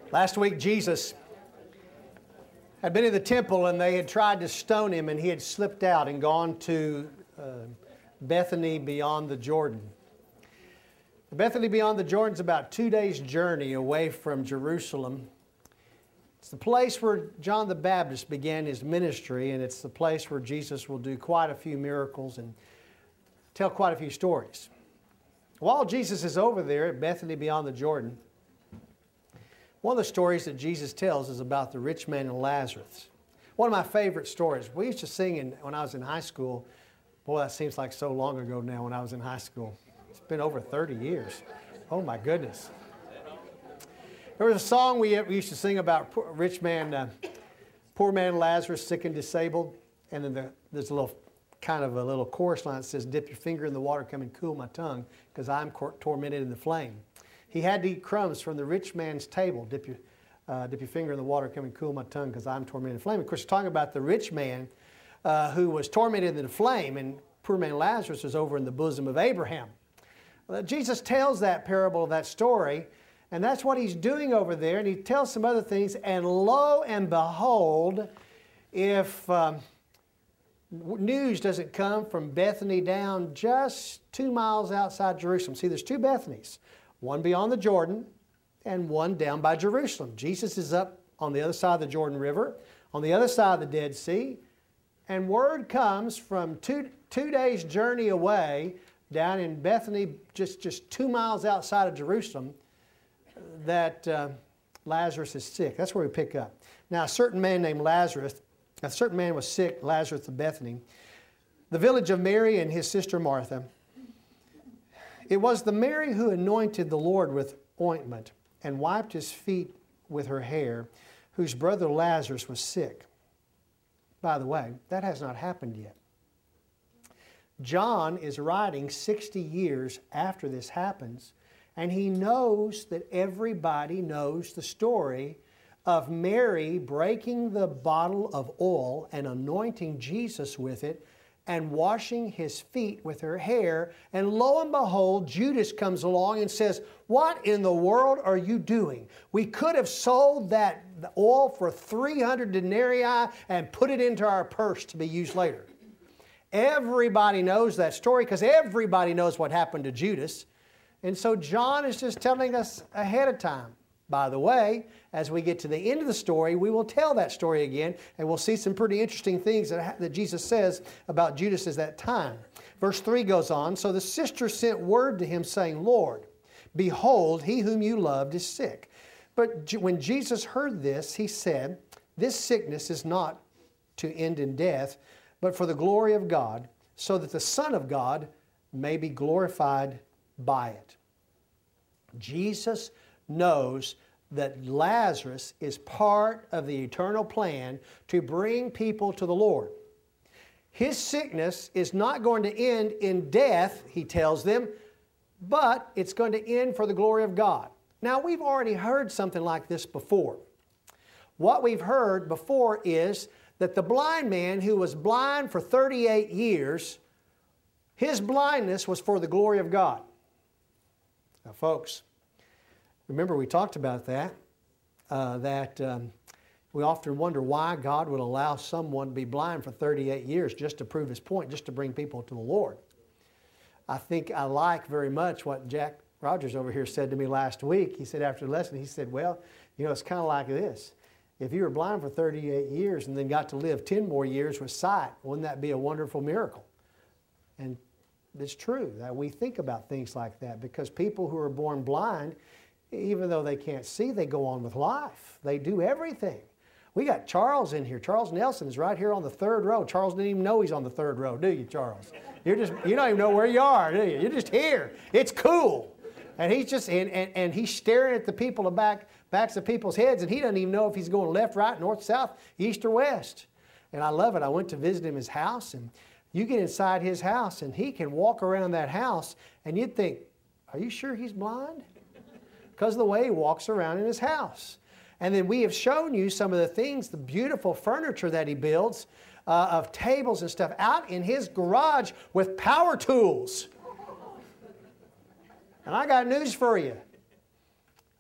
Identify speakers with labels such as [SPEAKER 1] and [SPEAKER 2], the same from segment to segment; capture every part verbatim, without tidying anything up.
[SPEAKER 1] Last week, Jesus had been in the temple and they had tried to stone him, and he had slipped out and gone to uh, Bethany beyond the Jordan. Bethany beyond the Jordan is about two days' journey away from Jerusalem. It's the place where John the Baptist began his ministry, and it's the place where Jesus will do quite a few miracles and tell quite a few stories. While Jesus is over there at Bethany beyond the Jordan, one of the stories that Jesus tells is about the rich man and Lazarus. One of my favorite stories. We used to sing in, when I was in high school. Boy, that seems like so long ago now when I was in high school. It's been over thirty years. Oh my goodness. There was a song we, we used to sing about poor, rich man, uh, poor man Lazarus, sick and disabled. And then the, there's a little kind of a little chorus line that says, "Dip your finger in the water, come and cool my tongue, because I'm tormented in the flame." He had to eat crumbs from the rich man's table. Dip your, uh, dip your finger in the water, come and cool my tongue, because I'm tormented in the flame. Of course, talking about the rich man uh, who was tormented in the flame, and poor man Lazarus was over in the bosom of Abraham. Well, Jesus tells that parable, that story, and that's what he's doing over there. And he tells some other things. And lo and behold, if um, news doesn't come from Bethany down just two miles outside Jerusalem. See, there's two Bethanys. One beyond the Jordan and one down by Jerusalem. Jesus is up on the other side of the Jordan River, on the other side of the Dead Sea. And word comes from two, two days' journey away down in Bethany, just, just two miles outside of Jerusalem, that uh, Lazarus is sick. That's where we pick up. Now, a certain man named Lazarus, a certain man was sick, Lazarus of Bethany, the village of Mary and his sister Martha. It was the Mary who anointed the Lord with ointment and wiped his feet with her hair, whose brother Lazarus was sick. By the way, that has not happened yet. John is writing sixty years after this happens, and he knows that everybody knows the story of Mary breaking the bottle of oil and anointing Jesus with it and washing his feet with her hair. And lo and behold, Judas comes along and says, "What in the world are you doing? We could have sold that oil for three hundred denarii and put it into our purse to be used later." Everybody knows that story because everybody knows what happened to Judas. And so John is just telling us ahead of time. By the way, as we get to the end of the story, we will tell that story again, and we'll see some pretty interesting things that, that Jesus says about Judas at that time. Verse three goes on, "So the sister sent word to him, saying, 'Lord, behold, he whom you loved is sick.' But when Jesus heard this, he said, 'This sickness is not to end in death, but for the glory of God, so that the Son of God may be glorified by it.'" Jesus knows that Lazarus is part of the eternal plan to bring people to the Lord. His sickness is not going to end in death, he tells them, but it's going to end for the glory of God. Now, we've already heard something like this before. What we've heard before is that the blind man who was blind for thirty-eight years, his blindness was for the glory of God. Now, folks, remember we talked about that, uh, that um, we often wonder why God would allow someone to be blind for thirty-eight years just to prove his point, just to bring people to the Lord. I think I like very much what Jack Rogers over here said to me last week. He said after the lesson, he said, "Well, you know, it's kind of like this. If you were blind for thirty-eight years and then got to live ten more years with sight, wouldn't that be a wonderful miracle?" And it's true that we think about things like that, because people who are born blind, even though they can't see, they go on with life. They do everything. We got Charles in here. Charles Nelson is right here on the third row. Charles didn't even know he's on the third row, do you, Charles? You're just, you don't even know where you are, do you? You're just here. It's cool. And he's just, and, and, and he's staring at the people, the back, backs of people's heads, and he doesn't even know if he's going left, right, north, south, east, or west. And I love it. I went to visit him his house, and you get inside his house, and he can walk around that house, and you'd think, are you sure he's blind? Because of the way he walks around in his house. And then we have shown you some of the things, the beautiful furniture that he builds, uh, of tables and stuff out in his garage with power tools. And I got news for you.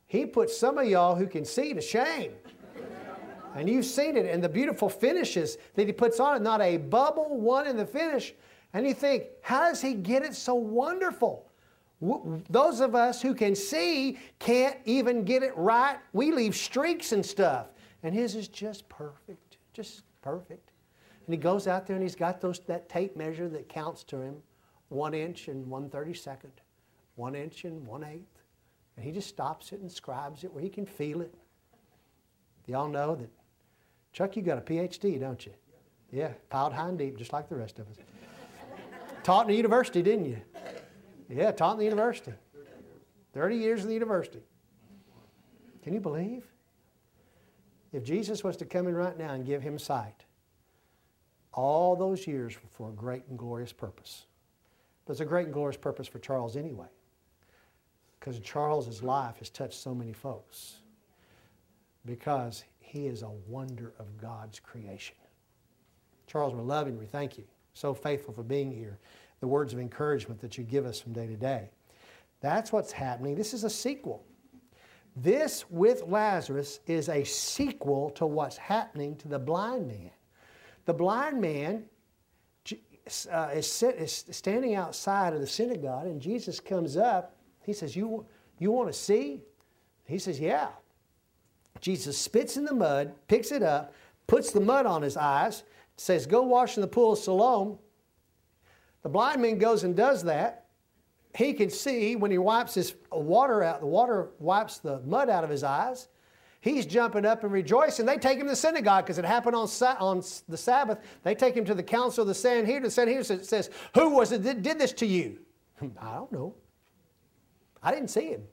[SPEAKER 1] He put some of y'all who can see to shame. And you've seen it, and the beautiful finishes that he puts on it, not a bubble, one in the finish. And you think, how does he get it so wonderful? Those of us who can see can't even get it right. We leave streaks and stuff. And his is just perfect, just perfect. And he goes out there and he's got those, that tape measure that counts to him, one inch and one thirty-second, one inch and one eighth. And he just stops it and scribes it where he can feel it. Y'all know that, Chuck, you got a P H D, don't you? Yeah, piled high and deep, just like the rest of us. Taught in the university, didn't you? Yeah, taught in the university. thirty years in the university. Can you believe? If Jesus was to come in right now and give him sight, all those years were for a great and glorious purpose. But it's a great and glorious purpose for Charles anyway, because Charles's life has touched so many folks, because he is a wonder of God's creation. Charles, we're loving you. We thank you. So faithful for being here. The words of encouragement that you give us from day to day. That's what's happening. This is a sequel. This with Lazarus is a sequel to what's happening to the blind man. The blind man uh, is, sit, is standing outside of the synagogue, and Jesus comes up. He says, you, you want to see? He says, yeah. Jesus spits in the mud, picks it up, puts the mud on his eyes, says, go wash in the pool of Siloam. The blind man goes and does that. He can see when he wipes his water out, the water wipes the mud out of his eyes. He's jumping up and rejoicing. They take him to the synagogue because it happened on, on the Sabbath. They take him to the council of the Sanhedrin. The Sanhedrin says, who was it that did this to you? I don't know. I didn't see him.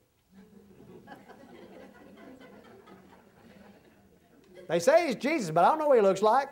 [SPEAKER 1] They say he's Jesus, but I don't know what he looks like.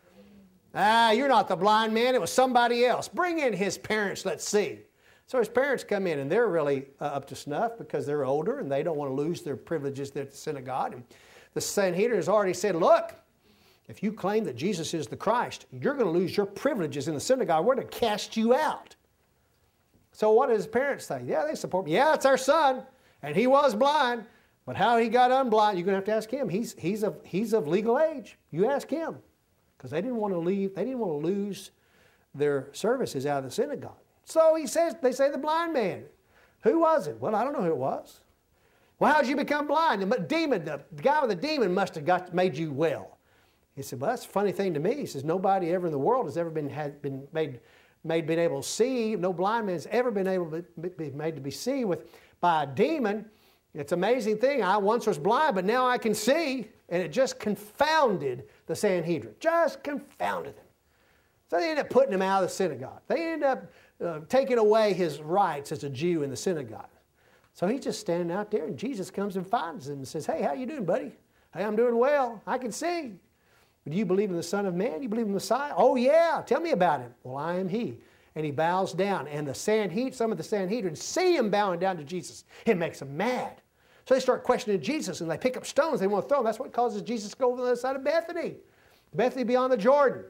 [SPEAKER 1] Ah, you're not the blind man. It was somebody else. Bring in his parents. Let's see. So his parents come in, and they're really uh, up to snuff because they're older, and they don't want to lose their privileges there at the synagogue. And the Sanhedrin has already said, look, if you claim that Jesus is the Christ, you're going to lose your privileges in the synagogue. We're going to cast you out. So what does his parents say? Yeah, they support me. Yeah, it's our son, and he was blind. But how he got unblind, you're going to have to ask him. He's, he's, of, he's of legal age. You ask him. Because they didn't want to leave, they didn't want to lose their services out of the synagogue. So he says, they say the blind man. Who was it? Well, I don't know who it was. Well, how did you become blind? The demon, the guy with the demon must have got, made you well. He said, well, that's a funny thing to me. He says, nobody ever in the world has ever been, had, been made, made been able to see. No blind man has ever been able to be, be made to be seen with by a demon. It's an amazing thing. I once was blind, but now I can see. And it just confounded the Sanhedrin. Just confounded them. So they ended up putting him out of the synagogue. They ended up uh, taking away his rights as a Jew in the synagogue. So he's just standing out there, and Jesus comes and finds him and says, hey, how you doing, buddy? Hey, I'm doing well. I can see. But do you believe in the Son of Man? You believe in the Messiah? Oh, yeah. Tell me about him. Well, I am he. And he bows down. And the Sanhedrin, some of the Sanhedrin see him bowing down to Jesus. It makes them mad. So they start questioning Jesus, and they pick up stones. They want to throw them. That's what causes Jesus to go over the other side of Bethany. Bethany beyond the Jordan.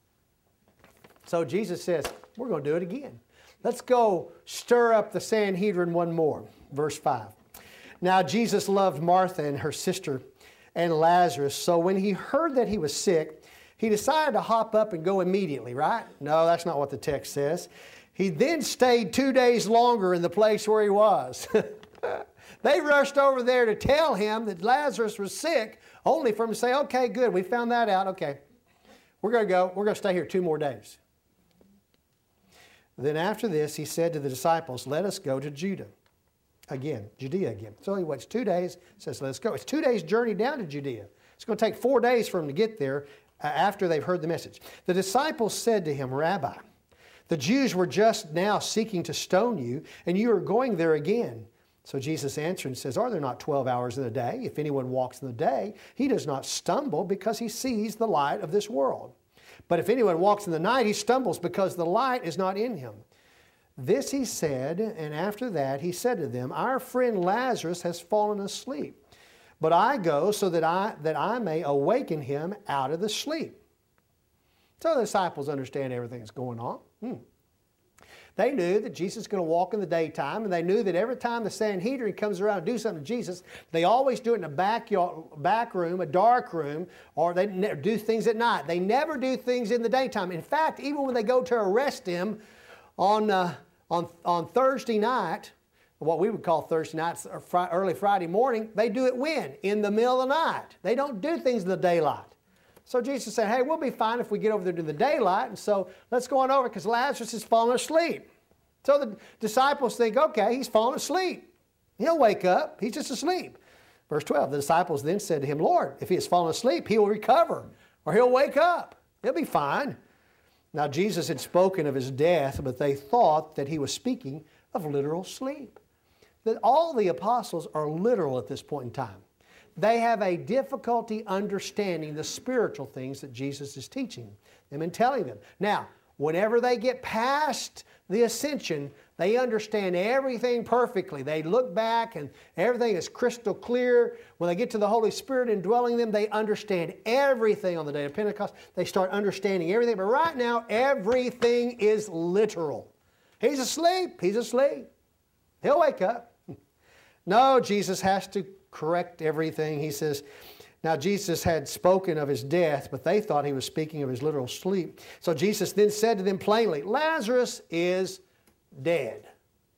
[SPEAKER 1] So Jesus says, we're going to do it again. Let's go stir up the Sanhedrin one more. Verse five. Now Jesus loved Martha and her sister and Lazarus. So when he heard that he was sick, he decided to hop up and go immediately, right? No, that's not what the text says. He then stayed two days longer in the place where he was. They rushed over there to tell him that Lazarus was sick, only for him to say, okay, good, we found that out. Okay, we're going to go. We're going to stay here two more days. Then after this, he said to the disciples, let us go to Judah. Again, Judea again. So he waits two days, says, let's go. It's two days' journey down to Judea. It's going to take four days for him to get there uh, after they've heard the message. The disciples said to him, Rabbi, the Jews were just now seeking to stone you, and you are going there again. So Jesus answered and says, are there not twelve hours in the day? If anyone walks in the day, he does not stumble because he sees the light of this world. But if anyone walks in the night, he stumbles because the light is not in him. This he said, and after that he said to them, our friend Lazarus has fallen asleep, but I go so that I, that I may awaken him out of the sleep. So the disciples understand everything that's going on. Hmm. They knew that Jesus is going to walk in the daytime, and they knew that every time the Sanhedrin comes around to do something to Jesus, they always do it in a backyard, back room, a dark room, or they do things at night. They never do things in the daytime. In fact, even when they go to arrest him on, uh, on, on Thursday night, what we would call Thursday nights or fr- early Friday morning, they do it when? In the middle of the night. They don't do things in the daylight. So Jesus said, hey, we'll be fine if we get over there to the daylight, and so let's go on over because Lazarus is falling asleep. So the disciples think, okay, he's falling asleep. He'll wake up. He's just asleep. Verse twelve, the disciples then said to him, Lord, if he has fallen asleep, he will recover, or he'll wake up. He'll be fine. Now Jesus had spoken of his death, but they thought that he was speaking of literal sleep. That all the apostles are literal at this point in time. They have a difficulty understanding the spiritual things that Jesus is teaching them and telling them. Now, whenever they get past the ascension, they understand everything perfectly. They look back and everything is crystal clear. When they get to the Holy Spirit indwelling them, they understand everything on the day of Pentecost. They start understanding everything. But right now, everything is literal. He's asleep. He's asleep. He'll wake up. No, Jesus has to correct everything. He says, now Jesus had spoken of his death, but they thought he was speaking of his literal sleep. So Jesus then said to them plainly, Lazarus is dead.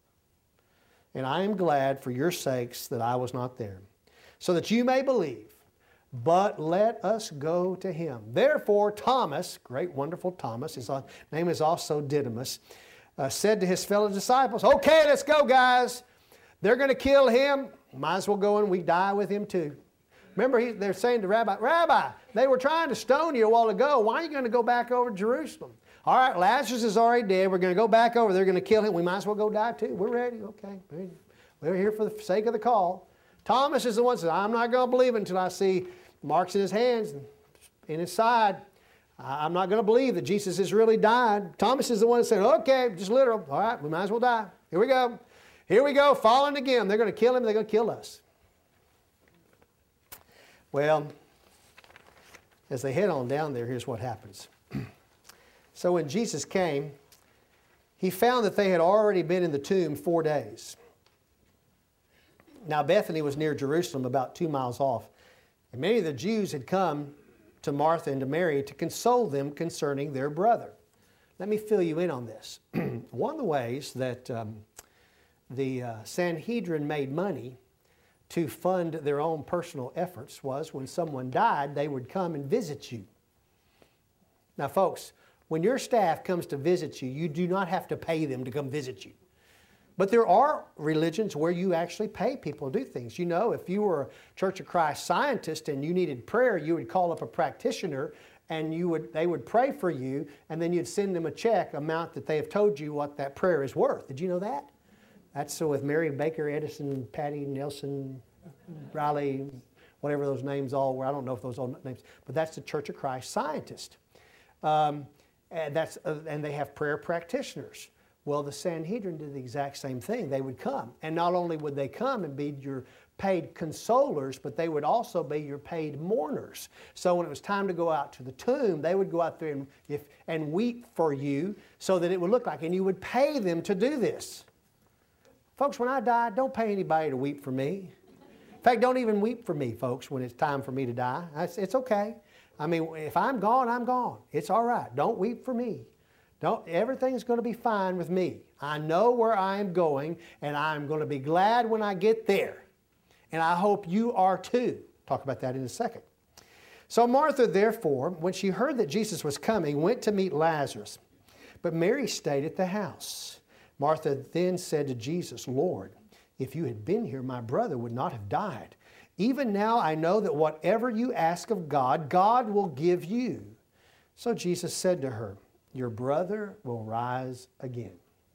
[SPEAKER 1] And I am glad for your sakes that I was not there, so that you may believe. But let us go to him. Therefore Thomas, great wonderful Thomas, his name is also Didymus, uh, said to his fellow disciples, okay, let's go guys. They're going to kill him. Might as well go and we die with him too. Remember, he, they're saying to Rabbi, Rabbi, they were trying to stone you a while ago. Why are you going to go back over to Jerusalem? All right, Lazarus is already dead. We're going to go back over. They're going to kill him. We might as well go die too. We're ready. Okay. We're here for the sake of the call. Thomas is the one that says, I'm not going to believe it until I see marks in his hands and in his side. I'm not going to believe that Jesus has really died. Thomas is the one that said, okay, just literal. All right, we might as well die. Here we go. Here we go, falling again. They're going to kill him. They're going to kill us. Well, as they head on down there, here's what happens. So when Jesus came, he found that they had already been in the tomb four days. Now Bethany was near Jerusalem, about two miles off. And many of the Jews had come to Martha and to Mary to console them concerning their brother. Let me fill you in on this. One of the ways that um, the uh, Sanhedrin made money to fund their own personal efforts was when someone died, they would come and visit you. Now folks, when your staff comes to visit you, you do not have to pay them to come visit you. But there are religions where you actually pay people to do things. You know, if you were a Church of Christ scientist and you needed prayer, you would call up a practitioner and you would, they would pray for you, and then you'd send them a check amount that they have told you what that prayer is worth. Did you know that? That's so with Mary Baker Edison, Patty Nelson, Riley, whatever those names all were. I don't know if those are names, but that's the Church of Christ scientist. Um, and, that's, uh, and they have prayer practitioners. Well, the Sanhedrin did the exact same thing. They would come. And not only would they come and be your paid consolers, but they would also be your paid mourners. So when it was time to go out to the tomb, they would go out there and, if, and weep for you so that it would look like, and you would pay them to do this. Folks, when I die, don't pay anybody to weep for me. In fact, don't even weep for me, folks, when it's time for me to die. It's, it's okay. I mean, if I'm gone, I'm gone. It's all right. Don't weep for me. Don't, everything's going to be fine with me. I know where I am going, and I'm going to be glad when I get there. And I hope you are too. Talk about that in a second. So Martha, therefore, when she heard that Jesus was coming, went to meet Lazarus. But Mary stayed at the house. Martha then said to Jesus, Lord, if you had been here, my brother would not have died. Even now I know that whatever you ask of God, God will give you. So Jesus said to her, your brother will rise again.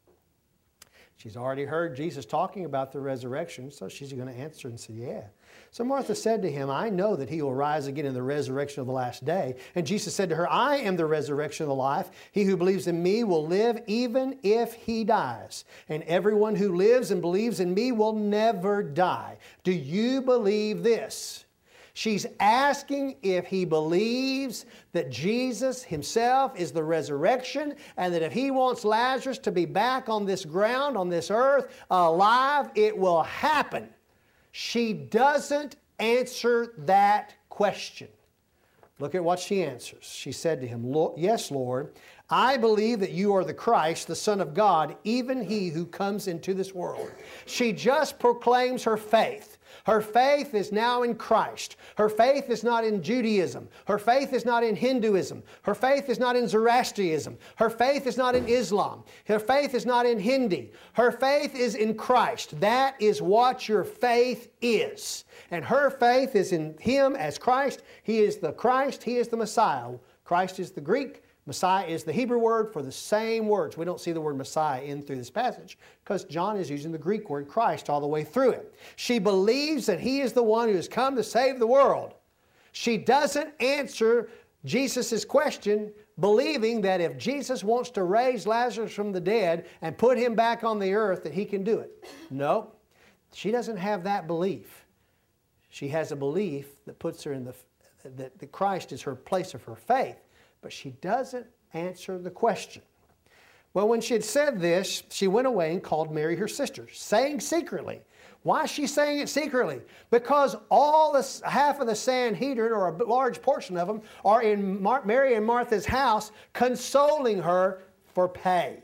[SPEAKER 1] She's already heard Jesus talking about the resurrection, so she's going to answer and say, yeah. So Martha said to him, I know that he will rise again in the resurrection of the last day. And Jesus said to her, I am the resurrection of the life. He who believes in me will live even if he dies. And everyone who lives and believes in me will never die. Do you believe this? She's asking if he believes that Jesus himself is the resurrection, and that if he wants Lazarus to be back on this ground, on this earth, alive, it will happen. She doesn't answer that question. Look at what she answers. She said to him, "Yes, Lord, I believe that you are the Christ, the Son of God, even he who comes into this world." She just proclaims her faith. Her faith is now in Christ. Her faith is not in Judaism. Her faith is not in Hinduism. Her faith is not in Zoroastrianism. Her faith is not in Islam. Her faith is not in Hindi. Her faith is in Christ. That is what your faith is. And her faith is in Him as Christ. He is the Christ. He is the Messiah. Christ is the Greek. Messiah is the Hebrew word for the same words. We don't see the word Messiah in through this passage because John is using the Greek word Christ all the way through it. She believes that He is the one who has come to save the world. She doesn't answer Jesus' question, believing that if Jesus wants to raise Lazarus from the dead and put him back on the earth, that He can do it. No, she doesn't have that belief. She has a belief that puts her in the, that the Christ is her place of her faith. But she doesn't answer the question. Well, when she had said this, she went away and called Mary her sister, saying secretly. Why is she saying it secretly? Because all the half of the Sanhedrin, or a large portion of them, are in Mar- Mary and Martha's house, consoling her for pay.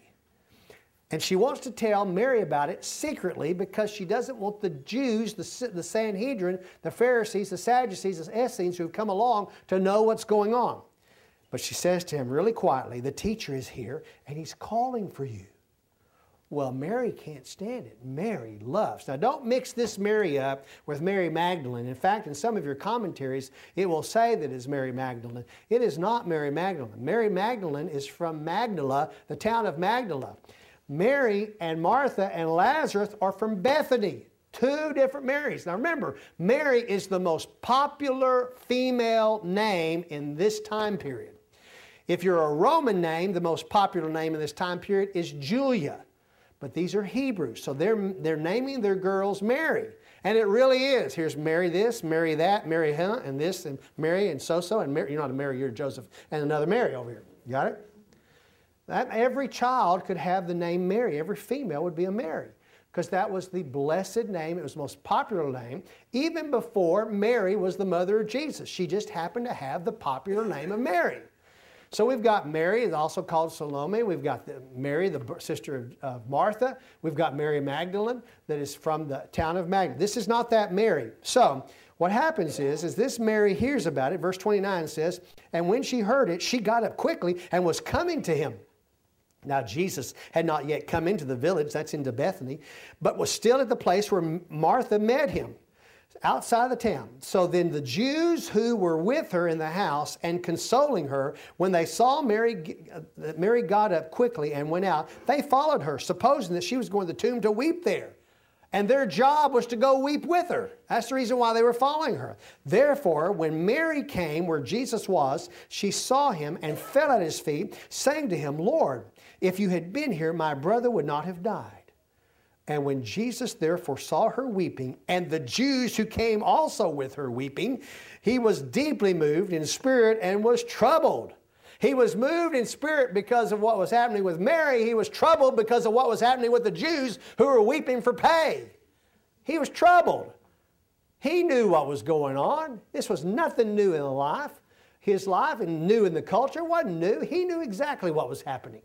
[SPEAKER 1] And she wants to tell Mary about it secretly because she doesn't want the Jews, the, the Sanhedrin, the Pharisees, the Sadducees, the Essenes who have come along to know what's going on. But she says to him really quietly, "The teacher is here and he's calling for you." Well, Mary can't stand it. Mary loves. Now, don't mix this Mary up with Mary Magdalene. In fact, in some of your commentaries, it will say that it's Mary Magdalene. It is not Mary Magdalene. Mary Magdalene is from Magdala, the town of Magdala. Mary and Martha and Lazarus are from Bethany. Two different Marys. Now remember, Mary is the most popular female name in this time period. If you're a Roman name, the most popular name in this time period is Julia. But these are Hebrews, so they're, they're naming their girls Mary. And it really is. Here's Mary this, Mary that, Mary huh, and this, and Mary and so-so, and Mary, you're not a Mary, you're Joseph, and another Mary over here. You got it? That, every child could have the name Mary. Every female would be a Mary, because that was the blessed name. It was the most popular name. Even before Mary was the mother of Jesus, she just happened to have the popular name of Mary. So we've got Mary, also called Salome. We've got the Mary, the sister of, of Martha. We've got Mary Magdalene, that is from the town of Magdala. This is not that Mary. So what happens is, is this Mary hears about it. Verse twenty-nine says, "And when she heard it, she got up quickly and was coming to him." Now, Jesus had not yet come into the village, that's into Bethany, but was still at the place where Martha met him, outside the town. So then the Jews who were with her in the house and consoling her, when they saw Mary, that Mary got up quickly and went out, they followed her, supposing that she was going to the tomb to weep there. And their job was to go weep with her. That's the reason why they were following her. Therefore, when Mary came where Jesus was, she saw him and fell at his feet, saying to him, "Lord, if you had been here, my brother would not have died." And when Jesus therefore saw her weeping, and the Jews who came also with her weeping, he was deeply moved in spirit and was troubled. He was moved in spirit because of what was happening with Mary. He was troubled because of what was happening with the Jews who were weeping for pay. He was troubled. He knew what was going on. This was nothing new in life. His life, and new in the culture, wasn't new. He knew exactly what was happening.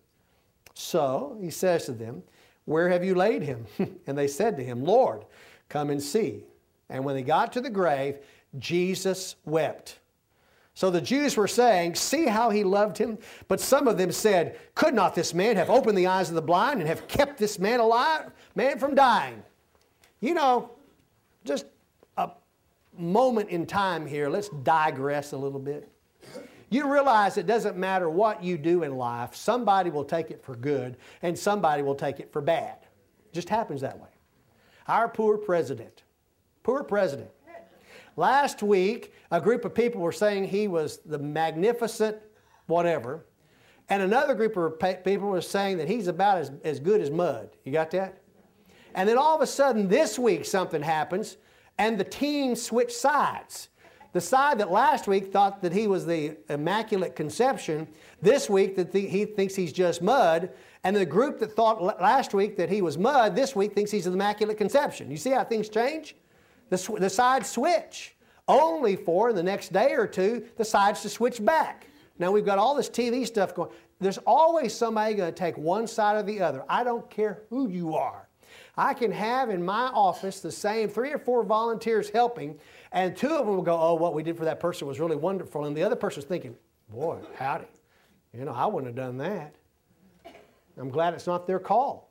[SPEAKER 1] So he says to them, "Where have you laid him?" And they said to him, "Lord, come and see." And when they got to the grave, Jesus wept. So the Jews were saying, "See how he loved him." But some of them said, "Could not this man have opened the eyes of the blind and have kept this man alive, man from dying?" You know, just a moment in time here. Let's digress a little bit. You realize it doesn't matter what you do in life. Somebody will take it for good and somebody will take it for bad. It just happens that way. Our poor president. Poor president. Last week, a group of people were saying he was the magnificent whatever, and another group of people were saying that he's about as, as good as mud. You got that? And then all of a sudden this week something happens, and the team switch sides. The side that last week thought that he was the Immaculate Conception, this week that the, he thinks he's just mud, and the group that thought last week that he was mud, this week thinks he's the Immaculate Conception. You see how things change? The, the sides switch, only for the next day or two, the sides to switch back. Now we've got all this T V stuff going. There's always somebody going to take one side or the other. I don't care who you are. I can have in my office the same three or four volunteers helping, and two of them will go, oh, what we did for that person was really wonderful. And the other person's thinking, boy, howdy. You know, I wouldn't have done that. I'm glad it's not their call.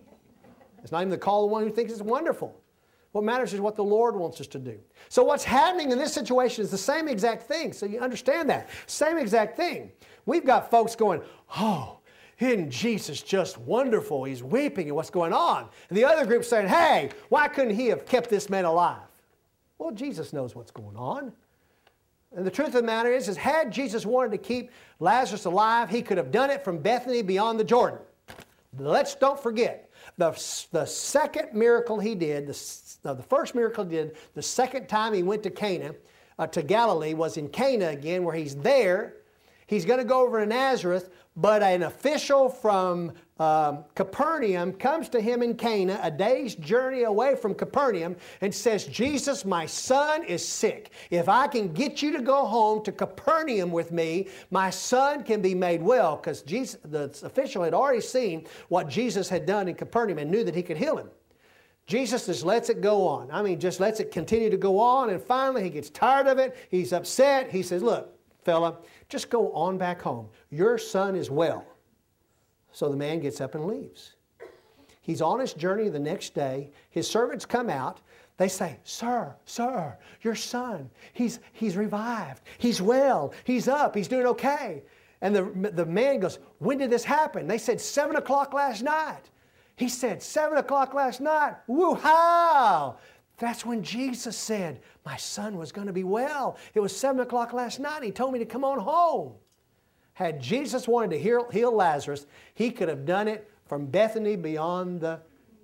[SPEAKER 1] It's not even the call of the one who thinks it's wonderful. What matters is what the Lord wants us to do. So what's happening in this situation is the same exact thing. So you understand that. Same exact thing. We've got folks going, oh, isn't Jesus just wonderful? He's weeping and what's going on? And the other group saying, hey, why couldn't he have kept this man alive? Well, Jesus knows what's going on. And the truth of the matter is, is had Jesus wanted to keep Lazarus alive, he could have done it from Bethany beyond the Jordan. Let's don't forget, the, the second miracle he did, the, the first miracle he did, the second time he went to Cana, uh, to Galilee, was in Cana again, where he's there. He's going to go over to Nazareth, but an official from um, Capernaum comes to him in Cana, a day's journey away from Capernaum, and says, Jesus, my son is sick. If I can get you to go home to Capernaum with me, my son can be made well. Because the official had already seen what Jesus had done in Capernaum and knew that he could heal him. Jesus just lets it go on. I mean, just lets it continue to go on, and finally he gets tired of it. He's upset. He says, look, fella, just go on back home. Your son is well. So the man gets up and leaves. He's on his journey the next day. His servants come out. They say, sir, sir, your son, he's, he's revived. He's well. He's up. He's doing okay. And the, the man goes, when did this happen? They said, seven o'clock last night. He said, seven o'clock last night. Woo-how! That's when Jesus said, my son was going to be well. It was seven o'clock last night. He told me to come on home. Had Jesus wanted to heal, heal Lazarus, he could have done it from Bethany beyond the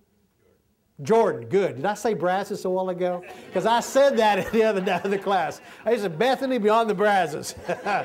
[SPEAKER 1] Jordan. Good. Did I say Brazos a while ago? Because I said that the other day in the class. I said Bethany beyond the Brazos.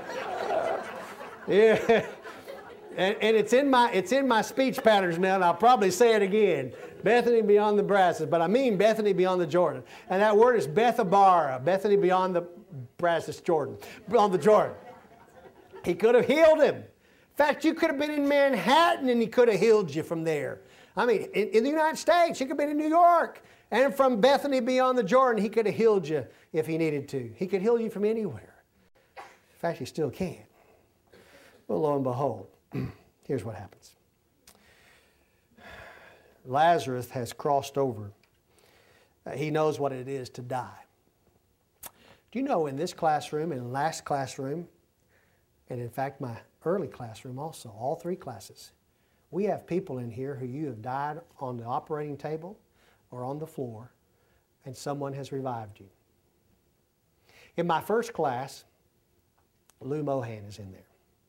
[SPEAKER 1] Yeah. And, and it's in my it's in my speech patterns now, and I'll probably say it again. Bethany beyond the Brazos, but I mean Bethany beyond the Jordan. And that word is Bethabara, Bethany beyond the Brazos Jordan, beyond the Jordan. He could have healed him. In fact, you could have been in Manhattan and he could have healed you from there. I mean, in, in the United States, you could have been in New York. And from Bethany beyond the Jordan, he could have healed you if he needed to. He could heal you from anywhere. In fact, he still can. Well, lo and behold, here's what happens. Lazarus has crossed over. Uh, he knows what it is to die. Do you know in this classroom, in the last classroom, and in fact my early classroom also, all three classes, we have people in here who you have died on the operating table or on the floor, and someone has revived you. In my first class, Lou Mohan is in there.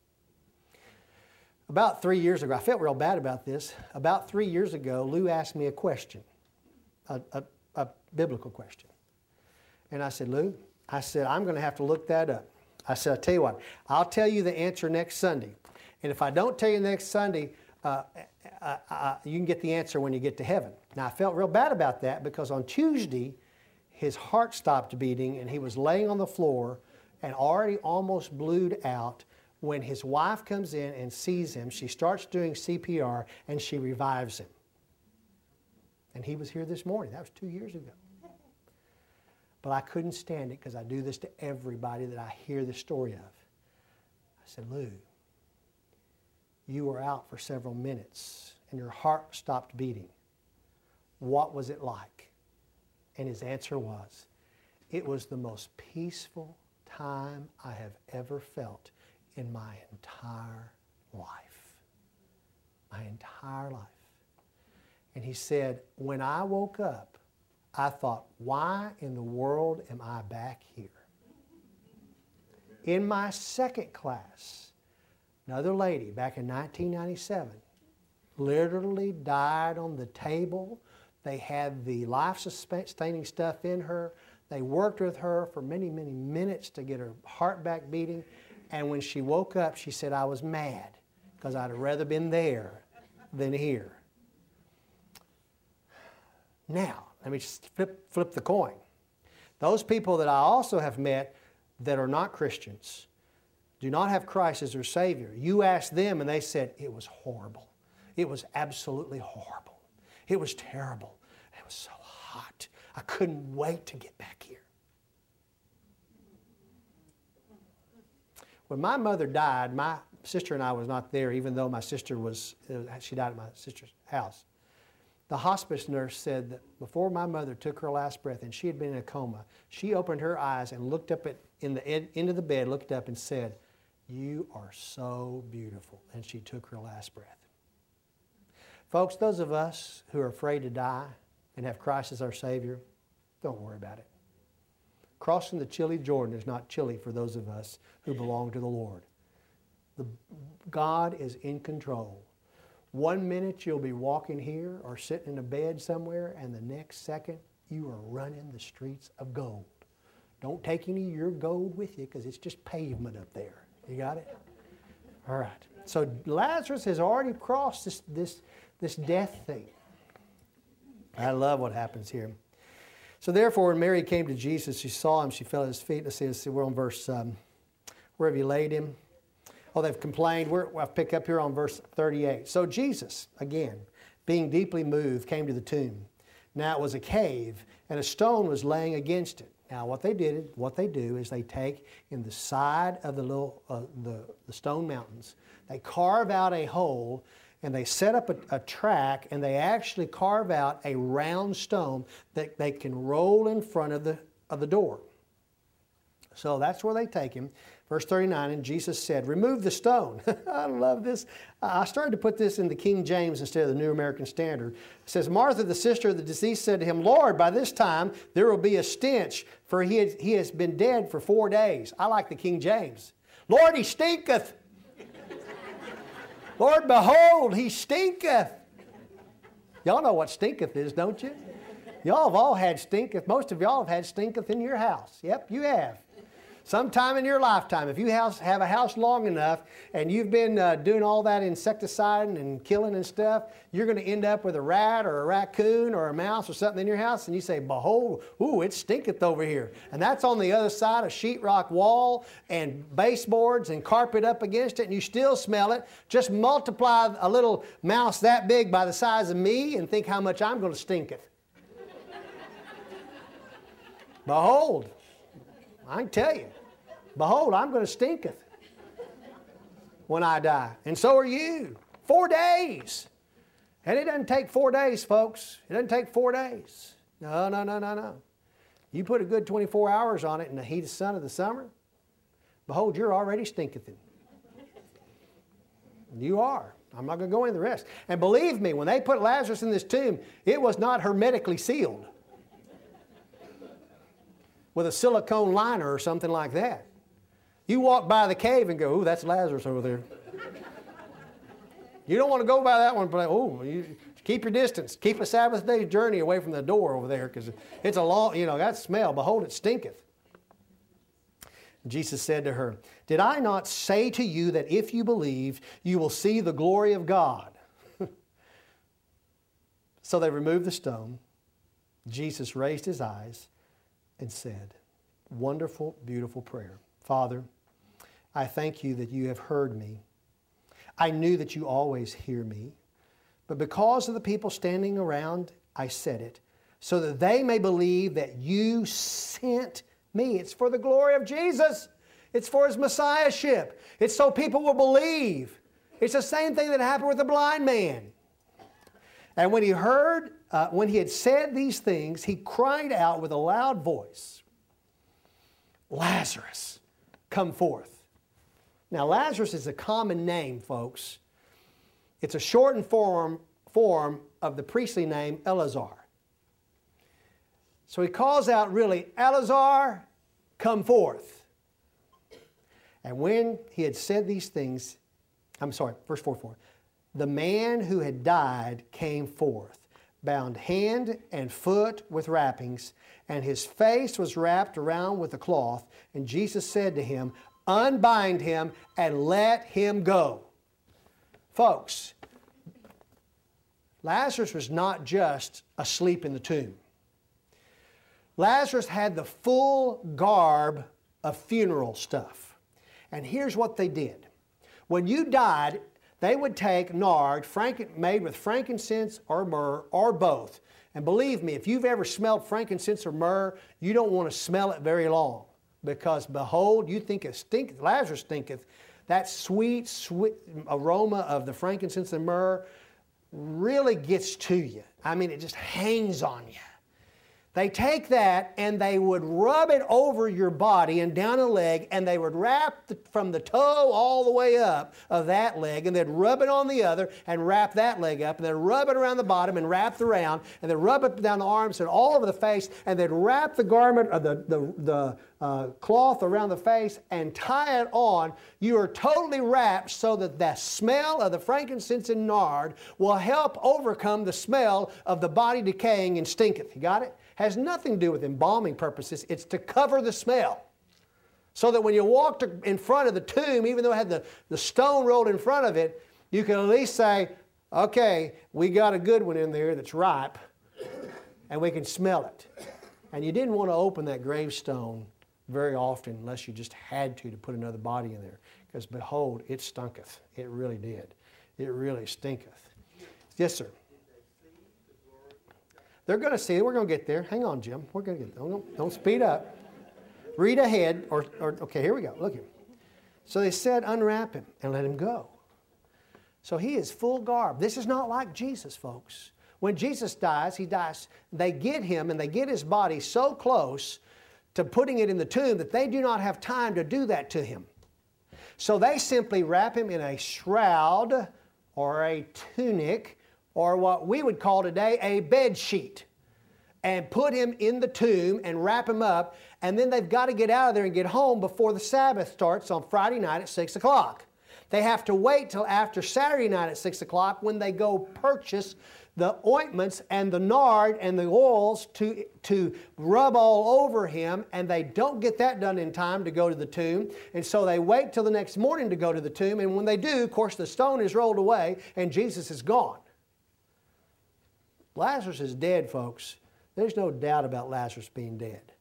[SPEAKER 1] About three years ago, I felt real bad about this. About three years ago, Lou asked me a question, a, a, a biblical question. And I said, Lou, I said, I'm going to have to look that up. I said, I'll tell you what, I'll tell you the answer next Sunday. And if I don't tell you next Sunday, uh, uh, uh, you can get the answer when you get to heaven. Now, I felt real bad about that because on Tuesday, his heart stopped beating and he was laying on the floor and already almost blued out. When his wife comes in and sees him, she starts doing C P R and she revives him. And he was here this morning. That was two years ago. But I couldn't stand it because I do this to everybody that I hear the story of. I said, Lou, you were out for several minutes and your heart stopped beating. What was it like? And his answer was, it was the most peaceful time I have ever felt in my entire life. My entire life. And he said, when I woke up, I thought, why in the world am I back here? In my second class, another lady back in nineteen ninety-seven literally died on the table. They had the life-sustaining stuff in her. They worked with her for many, many minutes to get her heart back beating. And when she woke up, she said, I was mad because I'd have rather been there than here. Now, let me just flip, flip the coin. Those people that I also have met that are not Christians, do not have Christ as their Savior. You ask them and they said, it was horrible. It was absolutely horrible. It was terrible. It was so hot. I couldn't wait to get back here. When my mother died, my sister and I was not there, even though my sister was, she died at my sister's house. The hospice nurse said that before my mother took her last breath, and she had been in a coma, she opened her eyes and looked up at, in the end, into the bed, looked up and said, you are so beautiful. And she took her last breath. Folks, those of us who are afraid to die and have Christ as our Savior, don't worry about it. Crossing the chilly Jordan is not chilly for those of us who belong to the Lord. The, God is in control. One minute you'll be walking here or sitting in a bed somewhere, and the next second you are running the streets of gold. Don't take any of your gold with you because it's just pavement up there. You got it? All right. So Lazarus has already crossed this, this, this death thing. I love what happens here. So therefore, when Mary came to Jesus, she saw him, she fell at his feet. Let's see, let's see we're on verse, um, where have you laid him? Oh, they've complained. We're, I'll pick up here on verse thirty-eight. So Jesus, again, being deeply moved, came to the tomb. Now it was a cave, and a stone was laying against it. Now what they did, what they do is they take in the side of the little, uh, the, the stone mountains, they carve out a hole, and they set up a, a track, and they actually carve out a round stone that they can roll in front of the, of the door. So that's where they take him. Verse thirty-nine, and Jesus said, remove the stone. I love this. I started to put this in the King James instead of the New American Standard. It says, Martha, the sister of the deceased, said to him, Lord, by this time there will be a stench, for he, had, he has been dead for four days. I like the King James. Lord, he stinketh. Lord, behold, he stinketh. Y'all know what stinketh is, don't you? Y'all have all had stinketh. Most of y'all have had stinketh in your house. Yep, you have. Sometime in your lifetime, if you have a house long enough and you've been uh, doing all that insecticide and killing and stuff, you're going to end up with a rat or a raccoon or a mouse or something in your house, and you say, behold, ooh, it stinketh over here. And that's on the other side of sheetrock wall and baseboards and carpet up against it, and you still smell it. Just multiply a little mouse that big by the size of me and think how much I'm going to stinketh. Behold. I can tell you, behold, I'm going to stinketh when I die. And so are you. Four days. And it doesn't take four days, folks. It doesn't take four days. No, no, no, no, no. You put a good twenty-four hours on it in the heat of sun of the summer, behold, you're already stinketh. You are. I'm not going to go into the rest. And believe me, when they put Lazarus in this tomb, it was not hermetically sealed with a silicone liner or something like that. You walk by the cave and go, ooh, that's Lazarus over there. You don't want to go by that one, but oh, you keep your distance. Keep a Sabbath day journey away from the door over there, because it's a long, you know, that smell, behold, it stinketh. Jesus said to her, did I not say to you that if you believe, you will see the glory of God? So they removed the stone. Jesus raised his eyes and said, wonderful, beautiful prayer. Father, I thank you that you have heard me. I knew that you always hear me, but because of the people standing around, I said it, so that they may believe that you sent me. It's for the glory of Jesus. It's for his messiahship. It's so people will believe. It's the same thing that happened with the blind man. And when he heard, uh, when he had said these things, he cried out with a loud voice, Lazarus, come forth. Now, Lazarus is a common name, folks. It's a shortened form, form of the priestly name Eleazar. So he calls out really, Eleazar, come forth. And when he had said these things, I'm sorry, verse forty-four. The man who had died came forth, bound hand and foot with wrappings, and his face was wrapped around with a cloth. And Jesus said to him, unbind him and let him go. Folks, Lazarus was not just asleep in the tomb. Lazarus had the full garb of funeral stuff. And here's what they did. When you died, they would take nard frank, made with frankincense or myrrh or both. And believe me, if you've ever smelled frankincense or myrrh, you don't want to smell it very long. Because behold, you think it stinketh, Lazarus stinketh. That sweet, sweet aroma of the frankincense and myrrh really gets to you. I mean, it just hangs on you. They take that and they would rub it over your body and down a leg, and they would wrap the, from the toe all the way up of that leg, and they'd rub it on the other and wrap that leg up, and they'd rub it around the bottom and wrap it around, and they'd rub it down the arms and all over the face, and they'd wrap the garment or the, the, the uh, cloth around the face and tie it on. You are totally wrapped so that the smell of the frankincense and nard will help overcome the smell of the body decaying and stinketh. You got it? Has nothing to do with embalming purposes. It's to cover the smell. So that when you walked in front of the tomb, even though it had the, the stone rolled in front of it, you can at least say, okay, we got a good one in there that's ripe, and we can smell it. And you didn't want to open that gravestone very often unless you just had to to put another body in there. Because behold, it stunketh. It really did. It really stinketh. Yes, sir. They're going to see it. We're going to get there. Hang on, Jim. We're going to get there. Don't, don't speed up. Read ahead. Or, or okay, here we go. Look here. So they said, unwrap him and let him go. So he is full garb. This is not like Jesus, folks. When Jesus dies, he dies. They get him and they get his body so close to putting it in the tomb that they do not have time to do that to him. So they simply wrap him in a shroud or a tunic, or what we would call today a bed sheet, and put him in the tomb and wrap him up, and then they've got to get out of there and get home before the Sabbath starts on Friday night at six o'clock. They have to wait till after Saturday night at six o'clock when they go purchase the ointments and the nard and the oils to, to rub all over him, and they don't get that done in time to go to the tomb. And so they wait till the next morning to go to the tomb, and when they do, of course, the stone is rolled away and Jesus is gone. Lazarus is dead, folks. There's no doubt about Lazarus being dead.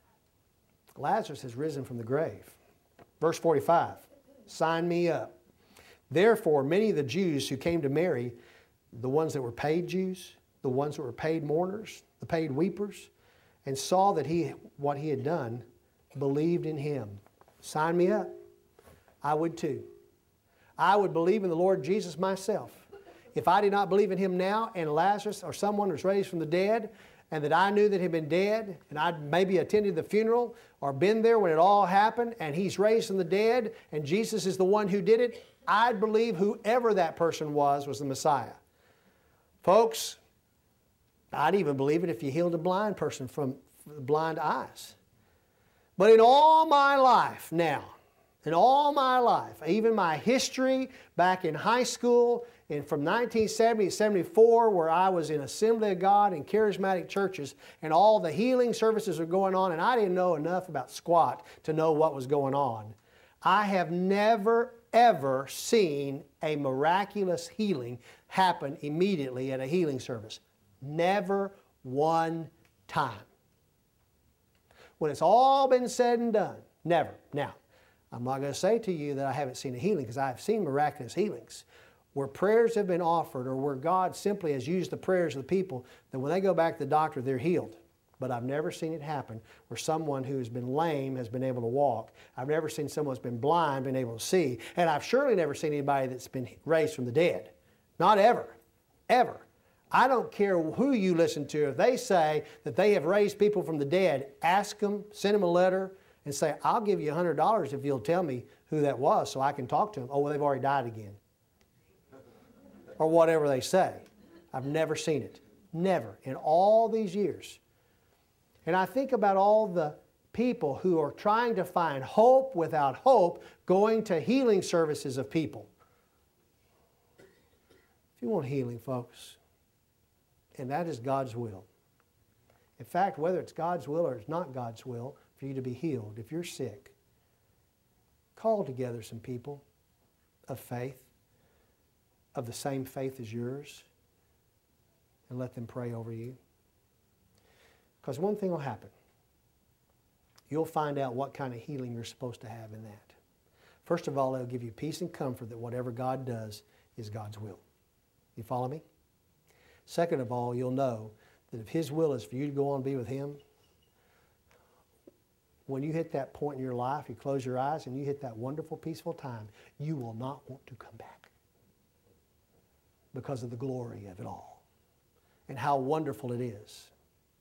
[SPEAKER 1] Lazarus has risen from the grave. Verse forty-five, sign me up. Therefore, many of the Jews who came to Mary, the ones that were paid Jews, the ones that were paid mourners, the paid weepers, and saw that he, what he had done, believed in him. Sign me up. I would too. I would believe in the Lord Jesus myself. If I did not believe in him now, and Lazarus or someone was raised from the dead, and that I knew that he'd been dead, and I'd maybe attended the funeral or been there when it all happened, and he's raised from the dead, and Jesus is the one who did it, I'd believe whoever that person was was the Messiah. Folks, I'd even believe it if you healed a blind person from blind eyes. But in all my life now, in all my life, even my history back in high school, and from nineteen seventy to seventy-four, where I was in Assembly of God and charismatic churches, and all the healing services were going on, and I didn't know enough about squat to know what was going on. I have never, ever seen a miraculous healing happen immediately at a healing service. Never one time. When it's all been said and done, never. Now, I'm not going to say to you that I haven't seen a healing, because I've seen miraculous healings where prayers have been offered, or where God simply has used the prayers of the people, that when they go back to the doctor, they're healed. But I've never seen it happen where someone who's been lame has been able to walk. I've never seen someone who's been blind been able to see. And I've surely never seen anybody that's been raised from the dead. Not ever. Ever. I don't care who you listen to. If they say that they have raised people from the dead, ask them, send them a letter, and say, I'll give you one hundred dollars if you'll tell me who that was so I can talk to them. Oh, well, they've already died again. Or whatever they say. I've never seen it. Never. In all these years. And I think about all the people who are trying to find hope without hope, going to healing services of people. If you want healing, folks, And that is God's will. In fact, whether it's God's will or it's not God's will for you to be healed, if you're sick, call together some people of faith, of the same faith as yours, and let them pray over you. Because one thing will happen. You'll find out what kind of healing you're supposed to have in that. First of all, it'll give you peace and comfort that whatever God does is God's will. You follow me? Second of all, you'll know that if His will is for you to go on and be with Him, when you hit that point in your life, you close your eyes and you hit that wonderful, peaceful time, you will not want to come back because of the glory of it all and how wonderful it is.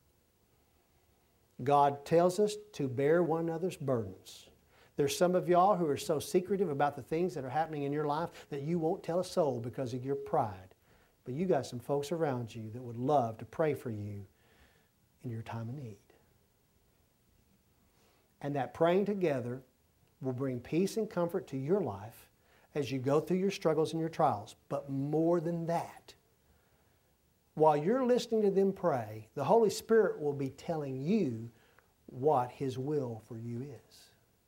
[SPEAKER 1] God tells us to bear one another's burdens. There's some of y'all who are so secretive about the things that are happening in your life that you won't tell a soul because of your pride. But you got some folks around you that would love to pray for you in your time of need. And that praying together will bring peace and comfort to your life as you go through your struggles and your trials. But more than that, while you're listening to them pray, the Holy Spirit will be telling you what His will for you is.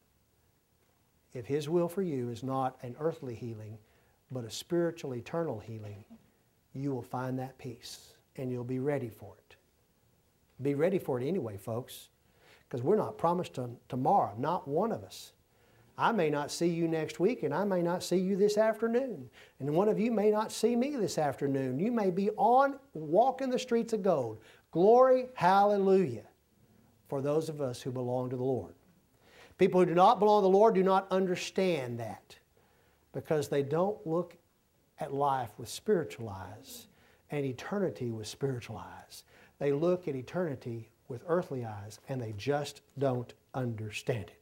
[SPEAKER 1] If His will for you is not an earthly healing, but a spiritual, eternal healing, you will find that peace and you'll be ready for it. Be ready for it anyway, folks, because we're not promised to tomorrow, not one of us. I may not see you next week, and I may not see you this afternoon. And one of you may not see me this afternoon. You may be on walking the streets of gold. Glory, hallelujah, for those of us who belong to the Lord. People who do not belong to the Lord do not understand that because they don't look at life with spiritual eyes and eternity with spiritual eyes. They look at eternity with earthly eyes and they just don't understand it.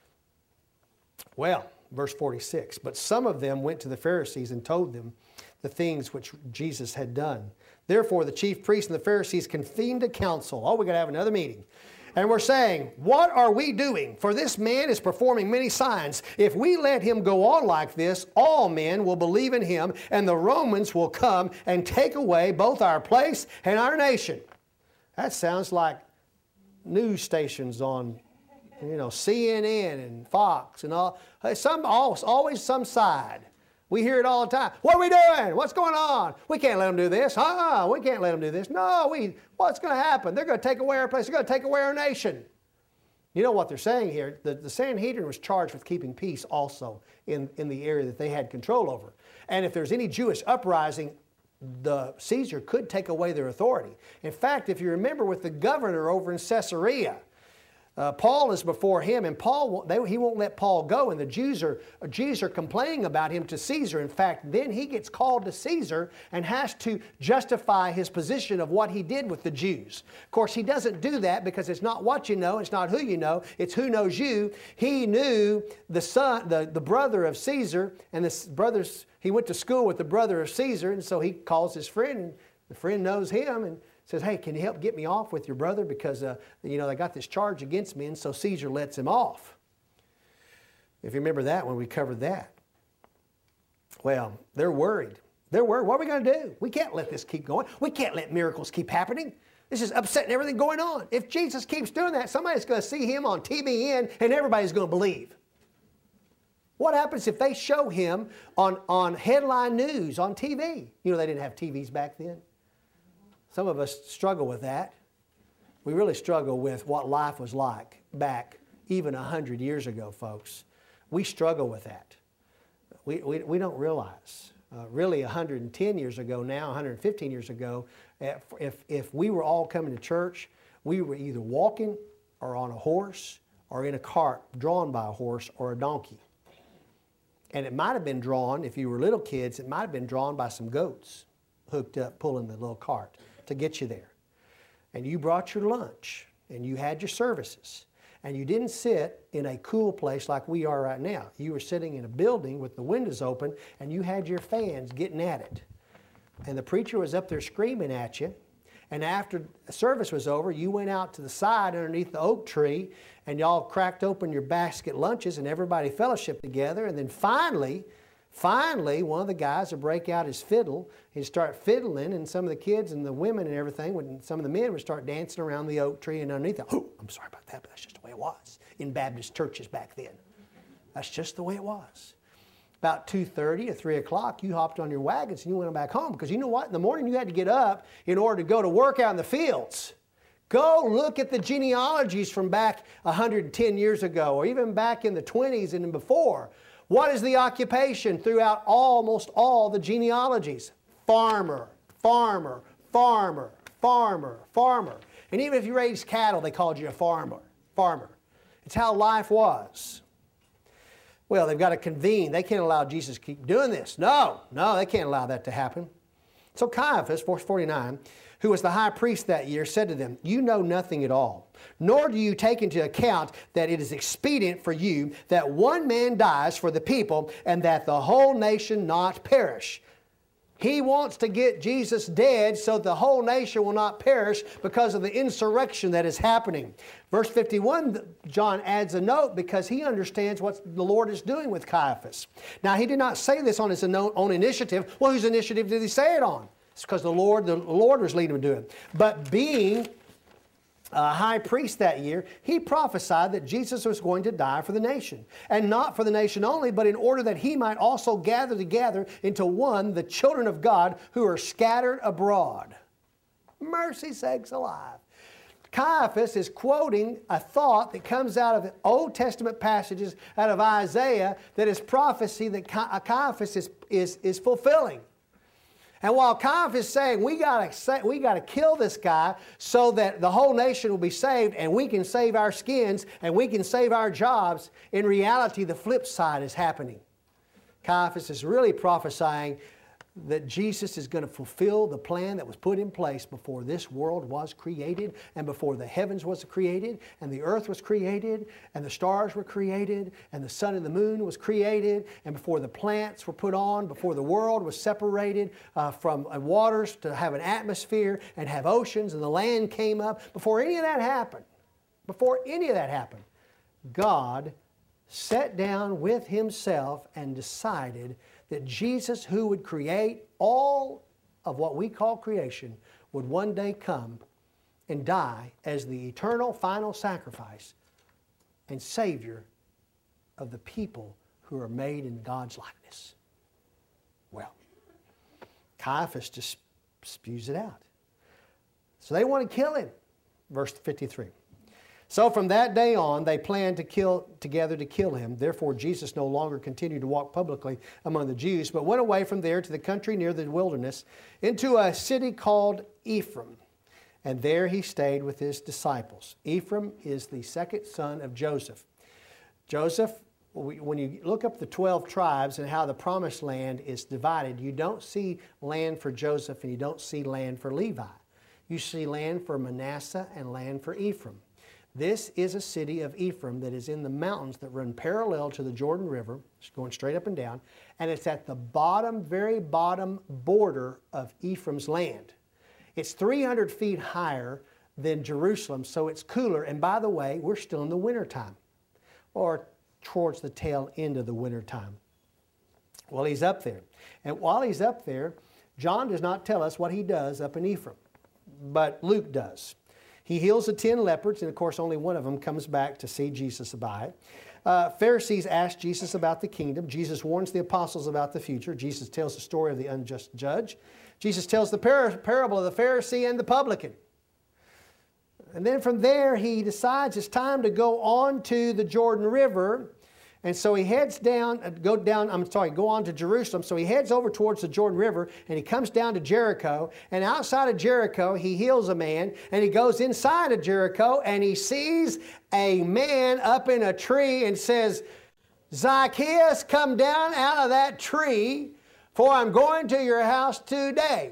[SPEAKER 1] Well, verse forty-six, but some of them went to the Pharisees and told them the things which Jesus had done. Therefore, the chief priests and the Pharisees convened a council. Oh, we got to have another meeting. And we're saying, what are we doing? For this man is performing many signs. If we let him go on like this, all men will believe in him, and the Romans will come and take away both our place and our nation. That sounds like news stations on, you know, C N N and Fox and all. Some, always some side. We hear it all the time. What are we doing? What's going on? We can't let them do this. Uh-uh, we can't let them do this. No, we, what's going to happen? They're going to take away our place. They're going to take away our nation. You know what they're saying here? The, the Sanhedrin was charged with keeping peace also in, in the area that they had control over. And if there's any Jewish uprising, the Caesar could take away their authority. In fact, if you remember with the governor over in Caesarea, Uh, Paul is before him, and Paul won't, they, he won't let Paul go, and the Jews are, Jews are complaining about him to Caesar. In fact, then he gets called to Caesar and has to justify his position of what he did with the Jews. Of course, he doesn't do that because it's not what you know, it's not who you know, it's who knows you. He knew the son, the, the brother of Caesar, and the brothers, he went to school with the brother of Caesar, and so he calls his friend, and the friend knows him, and says, hey, can you help get me off with your brother because, uh, you know, they got this charge against me, and so Caesar lets him off. If you remember that when we covered that. Well, they're worried. They're worried. What are we going to do? We can't let this keep going. We can't let miracles keep happening. This is upsetting everything going on. If Jesus keeps doing that, somebody's going to see him on T V N, and everybody's going to believe. What happens if they show him on, on headline news on T V? You know, they didn't have T Vs back then. Some of us struggle with that. We really struggle with what life was like back even a hundred years ago, folks. We struggle with that. We, we, we don't realize. Uh, really, one hundred ten years ago now, one hundred fifteen years ago, if, if we were all coming to church, we were either walking or on a horse or in a cart drawn by a horse or a donkey. And it might have been drawn, if you were little kids, it might have been drawn by some goats hooked up, pulling the little cart to get you there. And you brought your lunch, and you had your services, and you didn't sit in a cool place like we are right now. You were sitting in a building with the windows open, and you had your fans getting at it. And the preacher was up there screaming at you, and after the service was over, you went out to the side underneath the oak tree, and y'all cracked open your basket lunches, and everybody fellowshiped together, and then finally, Finally, one of the guys would break out his fiddle. He'd start fiddling, and some of the kids and the women and everything, would, some of the men would start dancing around the oak tree and underneath it. Oh, I'm sorry about that, but that's just the way it was in Baptist churches back then. That's just the way it was. About two thirty or three o'clock, you hopped on your wagons and you went back home. Because you know what? In the morning, you had to get up in order to go to work out in the fields. Go look at the genealogies from back one hundred ten years ago, or even back in the twenties and before. What is the occupation throughout almost all the genealogies? Farmer, farmer, farmer, farmer, farmer. And even if you raised cattle, they called you a farmer. Farmer. It's how life was. Well, they've got to convene. They can't allow Jesus to keep doing this. No, no, they can't allow that to happen. So Caiaphas, verse forty-nine, who was the high priest that year, said to them, "You know nothing at all, nor do you take into account that it is expedient for you that one man dies for the people, and that the whole nation not perish." He wants to get Jesus dead so the whole nation will not perish because of the insurrection that is happening. Verse fifty-one, John adds a note because he understands what the Lord is doing with Caiaphas. Now, he did not say this on his own initiative. Well, whose initiative did he say it on? It's because the Lord, the Lord was leading him to do it. But being a high priest that year, he prophesied that Jesus was going to die for the nation. And not for the nation only, but in order that he might also gather together into one the children of God who are scattered abroad. Mercy sakes alive. Caiaphas is quoting a thought that comes out of the Old Testament passages out of Isaiah that is prophecy that Caiaphas is, is, is fulfilling. And while Caiaphas is saying, we got to we got to kill this guy so that the whole nation will be saved and we can save our skins and we can save our jobs, in reality, the flip side is happening. Caiaphas is really prophesying that Jesus is going to fulfill the plan that was put in place before this world was created and before the heavens was created and the earth was created and the stars were created and the sun and the moon was created and before the plants were put on, before the world was separated uh, from uh, waters to have an atmosphere and have oceans and the land came up. Before any of that happened, before any of that happened, God sat down with Himself and decided that Jesus, who would create all of what we call creation, would one day come and die as the eternal final sacrifice and Savior of the people who are made in God's likeness. Well, Caiaphas just spews it out. So they want to kill him. Verse fifty-three. So from that day on, they planned to kill together to kill him. Therefore, Jesus no longer continued to walk publicly among the Jews, but went away from there to the country near the wilderness, into a city called Ephraim. And there he stayed with his disciples. Ephraim is the second son of Joseph. Joseph, when you look up the twelve tribes and how the promised land is divided, you don't see land for Joseph and you don't see land for Levi. You see land for Manasseh and land for Ephraim. This is a city of Ephraim that is in the mountains that run parallel to the Jordan River. It's going straight up and down. And it's at the bottom, very bottom border of Ephraim's land. It's three hundred feet higher than Jerusalem, so it's cooler. And by the way, we're still in the wintertime, or towards the tail end of the wintertime. Well, he's up there. And while he's up there, John does not tell us what he does up in Ephraim, but Luke does. He heals the ten lepers, and of course only one of them comes back to see Jesus about it. Uh, Pharisees ask Jesus about the kingdom. Jesus warns the apostles about the future. Jesus tells the story of the unjust judge. Jesus tells the par parable of the Pharisee and the publican. And then from there he decides it's time to go on to the Jordan River. And so he heads down, go down, I'm sorry, go on to Jerusalem. So he heads over towards the Jordan River and he comes down to Jericho. And outside of Jericho, he heals a man. And he goes inside of Jericho and he sees a man up in a tree and says, "Zacchaeus, come down out of that tree, for I'm going to your house today."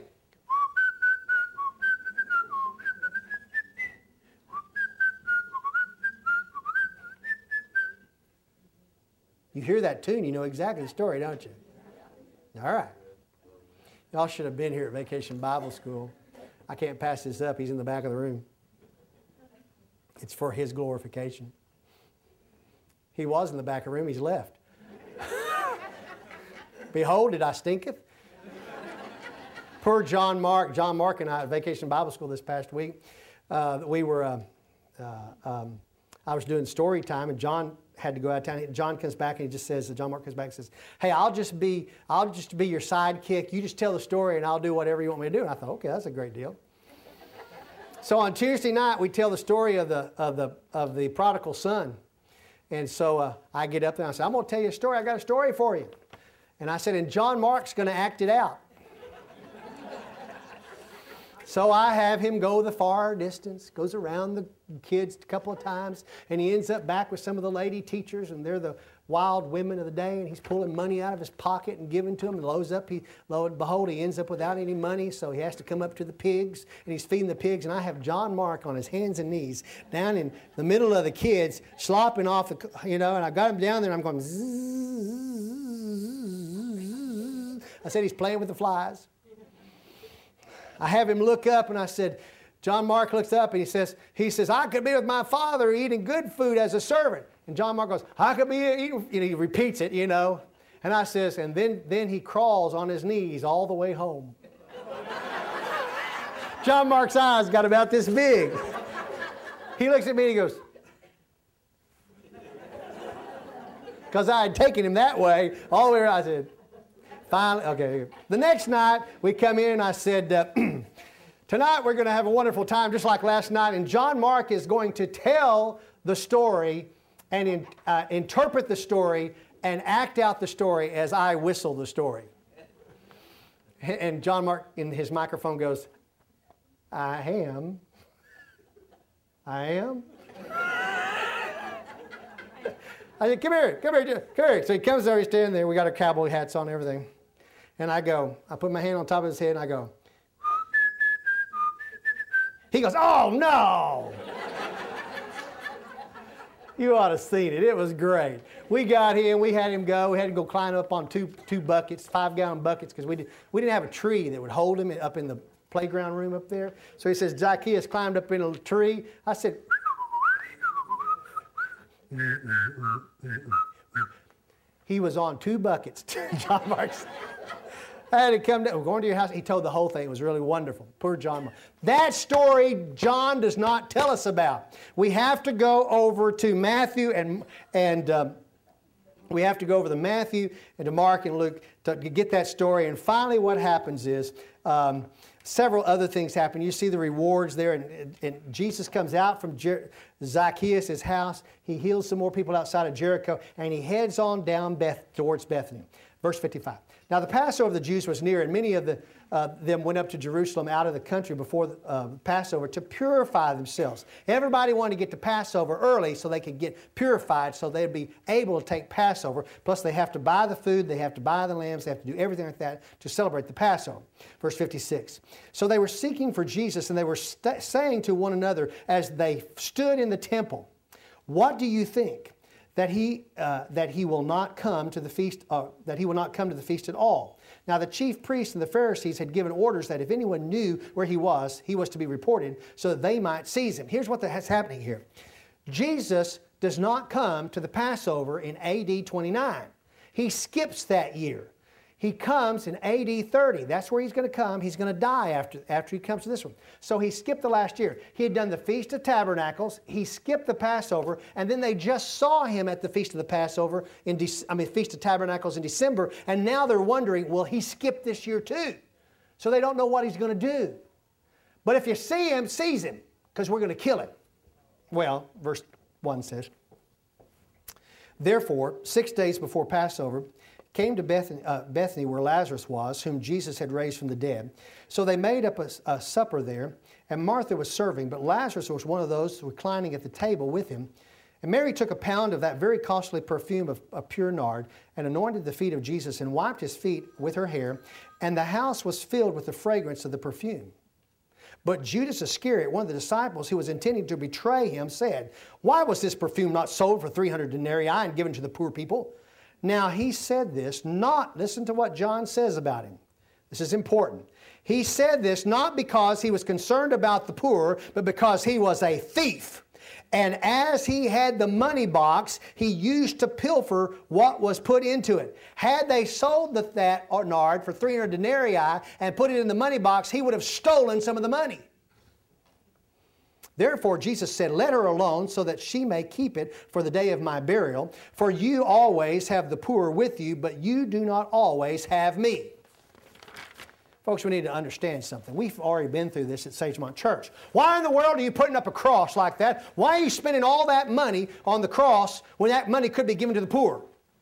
[SPEAKER 1] You hear that tune, you know exactly the story, don't you? All right. Y'all should have been here at Vacation Bible School. I can't pass this up. He's in the back of the room. It's for his glorification. He was in the back of the room. He's left. Behold, did I stinketh? Poor John Mark. John Mark and I at Vacation Bible School this past week, uh, we were, uh, uh, um, I was doing story time, and John had to go out of town. John comes back and he just says, John Mark comes back and says, hey, I'll just be, I'll just be your sidekick. You just tell the story and I'll do whatever you want me to do. And I thought, okay, that's a great deal. So on Tuesday night, we tell the story of the, of the, of the prodigal son. And so uh, I get up there and I said, I'm going to tell you a story. I got a story for you. And I said, and John Mark's going to act it out. So I have him go the far distance, goes around the kids a couple of times, and he ends up back with some of the lady teachers, and they're the wild women of the day, and he's pulling money out of his pocket and giving to them, and loads up, he, lo and behold, he ends up without any money, so he has to come up to the pigs, and he's feeding the pigs, and I have John Mark on his hands and knees down in the middle of the kids, slopping off, the, you know, and I got him down there, and I'm going, zzz. I said he's playing with the flies. I have him look up, and I said, John Mark looks up, and he says, he says, I could be with my father eating good food as a servant. And John Mark goes, I could be eating, and he repeats it, you know. And I says, and then, then he crawls on his knees all the way home. John Mark's eyes got about this big. He looks at me and he goes, because I had taken him that way, all the way around. I said, finally, okay. The next night, we come in and I said, uh, tonight we're going to have a wonderful time just like last night, and John Mark is going to tell the story and in, uh, interpret the story and act out the story as I whistle the story. And John Mark in his microphone goes, I am. I am. I said, come here, come here, come here. So he comes there, he's standing there, we got our cowboy hats on and everything. And I go, I put my hand on top of his head and I go, he goes, oh no! You ought to have seen it. It was great. We got him, we had him go, we had to go climb up on two, two buckets, five gallon buckets, because we, did, we didn't have a tree that would hold him up in the playground room up there. So he says, Zacchaeus climbed up in a tree. I said, he was on two buckets. John Mark's. I had to come down. We're going to your house. He told the whole thing. It was really wonderful. Poor John Mark. That story John does not tell us about. We have to go over to Matthew and and um, we have to go over to Matthew and to Mark and Luke to, to get that story. And finally, what happens is um, several other things happen. You see the rewards there, and, and, and Jesus comes out from Jer- Zacchaeus' house. He heals some more people outside of Jericho, and he heads on down Beth, towards Bethany. Verse fifty-five. Now the Passover of the Jews was near, and many of the, uh, them went up to Jerusalem out of the country before the uh, Passover to purify themselves. Everybody wanted to get to Passover early so they could get purified so they'd be able to take Passover. Plus they have to buy the food, they have to buy the lambs, they have to do everything like that to celebrate the Passover. Verse fifty-six. So they were seeking for Jesus, and they were st- saying to one another as they stood in the temple, what do you think? That he, uh, that he will not come to the feast, uh, that he will not come to the feast at all. Now the chief priests and the Pharisees had given orders that if anyone knew where he was, he was to be reported so that they might seize him. Here's what is happening here. Jesus does not come to the Passover in A D twenty-nine. He skips that year. He comes in A D thirty. That's where he's going to come. He's going to die after, after he comes to this one. So he skipped the last year. He had done the Feast of Tabernacles. He skipped the Passover. And then they just saw him at the Feast of the Passover, in De- I mean, Feast of Tabernacles in December. And now they're wondering, will he skip this year too? So they don't know what he's going to do. But if you see him, seize him, because we're going to kill him. Well, verse one says, therefore, six days before Passover, came to Bethany, uh, Bethany where Lazarus was, whom Jesus had raised from the dead. So they made up a, a supper there, and Martha was serving, but Lazarus was one of those reclining at the table with him. And Mary took a pound of that very costly perfume of, of pure nard and anointed the feet of Jesus and wiped his feet with her hair, and the house was filled with the fragrance of the perfume. But Judas Iscariot, one of the disciples who was intending to betray him, said, why was this perfume not sold for three hundred denarii and given to the poor people? Now he said this not, listen to what John says about him. This is important. He said this not because he was concerned about the poor, but because he was a thief. And as he had the money box, he used to pilfer what was put into it. Had they sold the, that nard for three hundred denarii and put it in the money box, he would have stolen some of the money. Therefore, Jesus said, let her alone so that she may keep it for the day of my burial. For you always have the poor with you, but you do not always have me. Folks, we need to understand something. We've already been through this at Sagemont Church. Why in the world are you putting up a cross like that? Why are you spending all that money on the cross when that money could be given to the poor?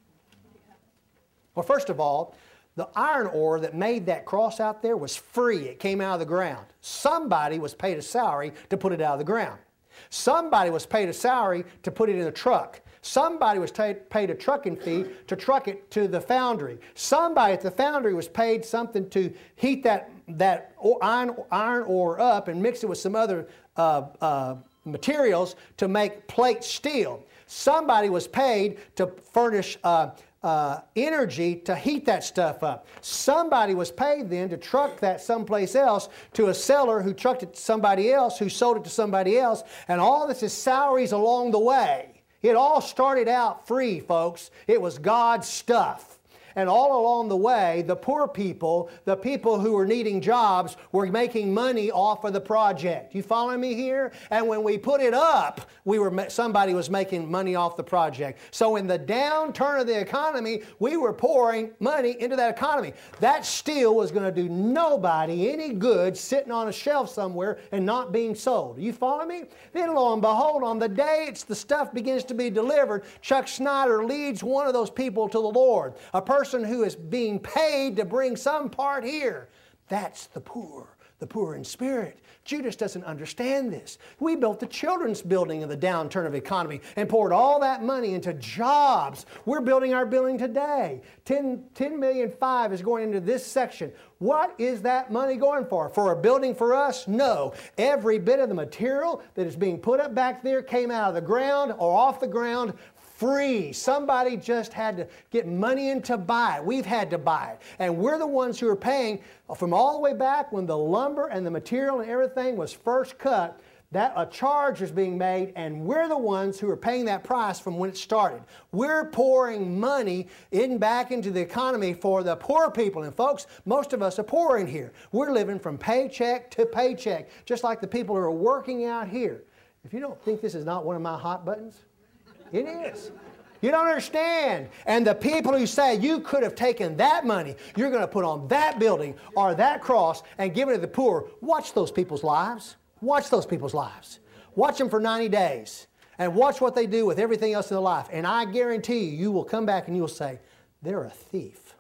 [SPEAKER 1] Well, first of all, the iron ore that made that cross out there was free. It came out of the ground. Somebody was paid a salary to put it out of the ground. Somebody was paid a salary to put it in a truck. Somebody was paid a trucking fee to truck it to the foundry. Somebody at the foundry was paid something to heat that, that iron, iron ore up and mix it with some other uh, uh, materials to make plate steel. Somebody was paid to furnish uh, uh, energy to heat that stuff up. Somebody was paid then to truck that someplace else to a seller who trucked it to somebody else who sold it to somebody else. And all this is salaries along the way. It all started out free, folks. It was God's stuff. And all along the way, the poor people, the people who were needing jobs, were making money off of the project. You following me here? And when we put it up, we were somebody was making money off the project. So in the downturn of the economy, we were pouring money into that economy. That steel was going to do nobody any good sitting on a shelf somewhere and not being sold. You follow me? Then lo and behold, on the day it's the stuff begins to be delivered, Chuck Snyder leads one of those people to the Lord. A person who is being paid to bring some part here. That's the poor, the poor in spirit. Judas doesn't understand this. We built the children's building in the downturn of the economy and poured all that money into jobs. We're building our building today. ten, ten million five is going into this section. What is that money going for? For a building for us? No. Every bit of the material that is being put up back there came out of the ground or off the ground free. Somebody just had to get money in to buy it. We've had to buy it. And we're the ones who are paying from all the way back when the lumber and the material and everything was first cut. That a charge was being made, and we're the ones who are paying that price from when it started. We're pouring money in back into the economy for the poor people. And folks, most of us are poor in here. We're living from paycheck to paycheck, just like the people who are working out here. If you don't think this is not one of my hot buttons, it is. You don't understand. And the people who say you could have taken that money, you're going to put on that building or that cross and give it to the poor. Watch those people's lives. Watch those people's lives. Watch them for ninety days. And watch what they do with everything else in their life. And I guarantee you, you will come back and you'll say, they're a thief.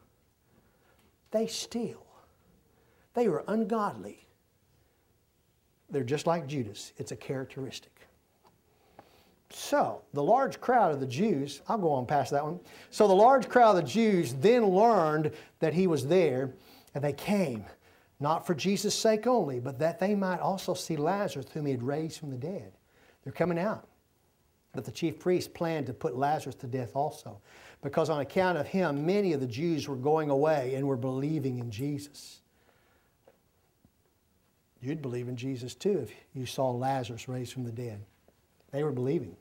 [SPEAKER 1] They steal. They are ungodly. They're just like Judas. It's a characteristic. So, the large crowd of the Jews, I'll go on past that one. So the large crowd of the Jews then learned that he was there, and they came, not for Jesus' sake only, but that they might also see Lazarus, whom he had raised from the dead. They're coming out. But the chief priests planned to put Lazarus to death also, because on account of him, many of the Jews were going away and were believing in Jesus. You'd believe in Jesus too if you saw Lazarus raised from the dead. They were believing.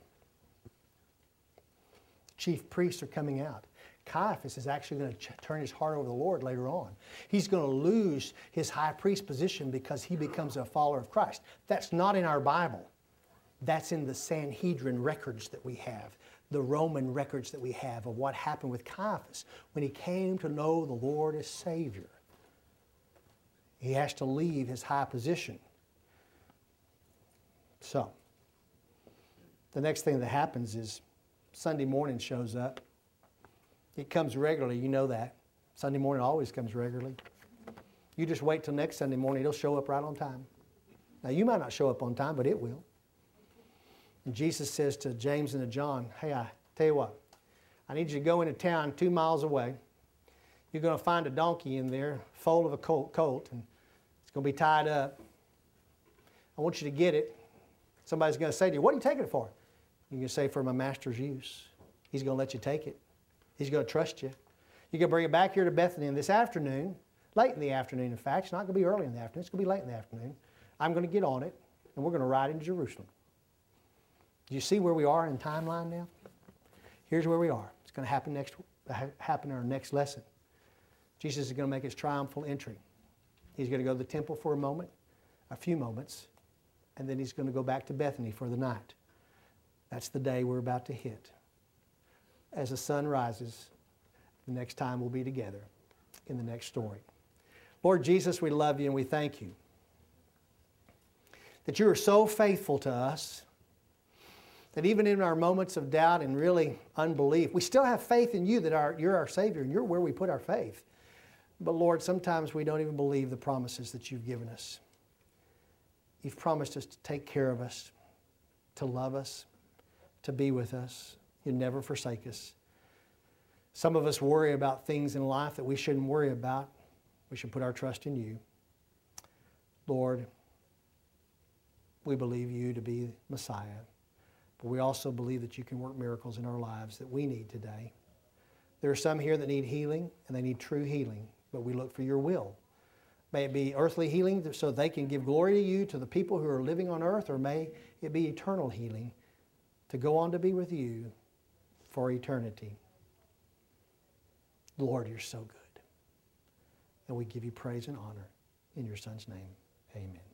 [SPEAKER 1] Chief priests are coming out. Caiaphas is actually going to ch- turn his heart over to the Lord later on. He's going to lose his high priest position because he becomes a follower of Christ. That's not in our Bible. That's in the Sanhedrin records that we have, the Roman records that we have of what happened with Caiaphas when he came to know the Lord as Savior. He has to leave his high position. So, the next thing that happens is Sunday morning shows up. It comes regularly, you know that. Sunday morning always comes regularly. You just wait till next Sunday morning, it'll show up right on time. Now, you might not show up on time, but it will. And Jesus says to James and to John, hey, I tell you what, I need you to go into town two miles away. You're going to find a donkey in there, foal of a colt, and it's going to be tied up. I want you to get it. Somebody's going to say to you, what are you taking it for? You can say, for my master's use. He's going to let you take it. He's going to trust you. You're going to bring it back here to Bethany this afternoon, late in the afternoon, in fact. It's not going to be early in the afternoon. It's going to be late in the afternoon. I'm going to get on it, and we're going to ride into Jerusalem. Do you see where we are in timeline now? Here's where we are. It's going to happen next, happen in our next lesson. Jesus is going to make his triumphal entry. He's going to go to the temple for a moment, a few moments, and then he's going to go back to Bethany for the night. That's the day we're about to hit. As the sun rises, the next time we'll be together in the next story. Lord Jesus, we love you and we thank you that you are so faithful to us that even in our moments of doubt and really unbelief, we still have faith in you that our, you're our Savior and you're where we put our faith. But Lord, sometimes we don't even believe the promises that you've given us. You've promised us to take care of us, to love us, to be with us. You never forsake us. Some of us worry about things in life that we shouldn't worry about. We should put our trust in you. Lord, we believe you to be Messiah, but we also believe that you can work miracles in our lives that we need today. There are some here that need healing, and they need true healing, but we look for your will. May it be earthly healing so they can give glory to you, to the people who are living on earth, or may it be eternal healing to go on to be with you for eternity. Lord, you're so good. And we give you praise and honor in your Son's name. Amen.